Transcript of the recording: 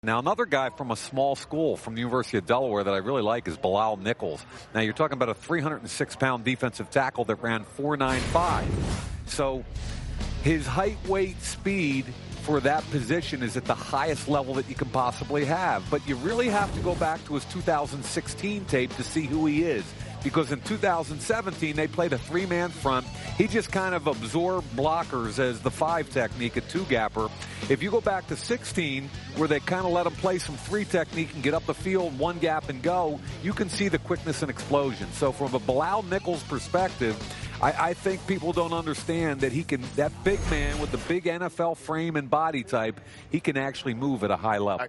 Now, another guy from a small school from the University of Delaware that I really like is Bilal Nichols. Now, you're talking about a 306-pound defensive tackle that ran 4.95. So his height, weight, speed for that position is at the highest level that you can possibly have. But you really have to go back to his 2016 tape to see who he is. Because in 2017, they played a three-man front. He just kind of absorbed blockers as the five technique, a two-gapper. If you go back to 16, where they kind of let him play some three technique and get up the field, one gap and go, you can see the quickness and explosion. So from a Bilal Nichols perspective, I think people don't understand that he can, that big man with the big NFL frame and body type, he can actually move at a high level.